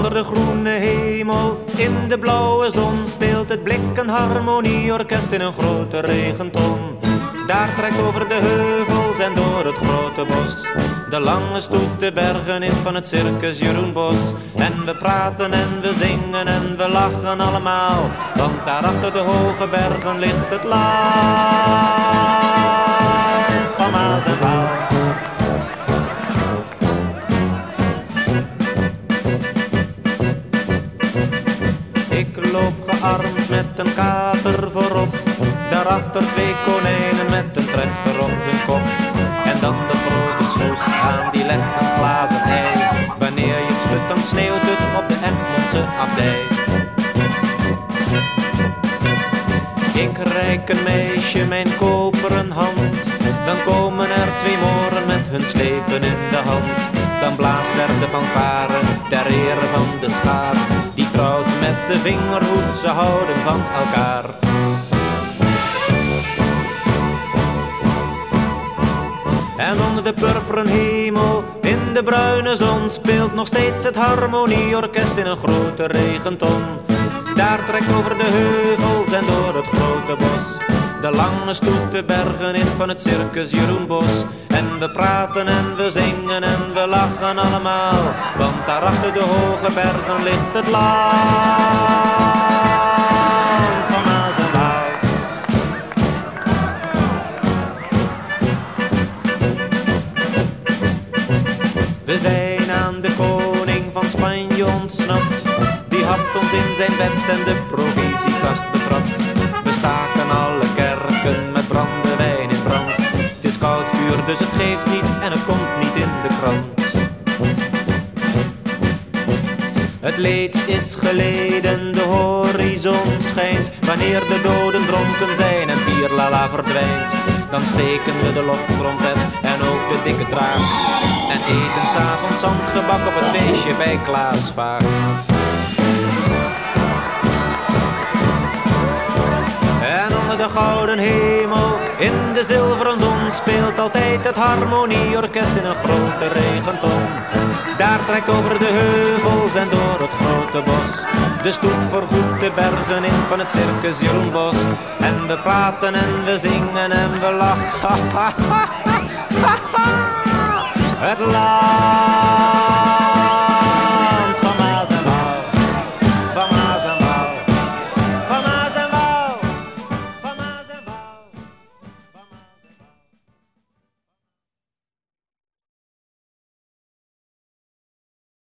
Onder de groene hemel, in de blauwe zon, speelt het Blikken Harmonieorkest in een grote regenton. Daar trekt over de heuvels en door het grote bos de lange stoet de bergen in van het circus Jeroen Bos. En we praten en we zingen en we lachen allemaal, want daar achter de hoge bergen ligt het land van Maas en Waal. Ik loop gearmd met een kater voorop, daarachter 2 konijnen met een trechter op hun kop. En dan de grote snoes aan die legt een glazen ei. Wanneer je het schudt dan sneeuwt het op de Egmondse abdij. Ik reik een meisje mijn koperen hand, dan komen er 2 moren met hun slepen in de hand. Dan blaast er de fanfare ter ere van de schaar, die trouwt met de vingerhoed, ze houden van elkaar. En onder de purperen hemel, in de bruine zon, speelt nog steeds het Harmonieorkest in een grote regenton. Daar trekt over de heuvels en door het grote bos de lange stoet de bergen in van het circus Jeroen Bos. En we praten en we zingen en we lachen allemaal, want daar achter de hoge bergen ligt het land van Maas en Waal. We zijn aan de koning van Spanje ontsnapt, die had ons in zijn bed en de provisiekast betrapt. We staken alle kerken met brandewijn in brand. Het is koud vuur, dus het geeft niet en het komt niet in de krant. Het leed is geleden, de horizon schijnt. Wanneer de doden dronken zijn en bierlala verdwijnt, dan steken we de loftrompet en ook de dikke draak en eten 's avonds zandgebak op het feestje bij Klaas Vaak. En onder de gouden hemel, in de zilveren zon, speelt altijd het Harmonieorkest in een grote regenton. Daar trekt over de heuvels en door het grote bos de stoet voorgoed de bergen in van het circus Jeroen Bos. En we praten en we zingen en we lachen. Het land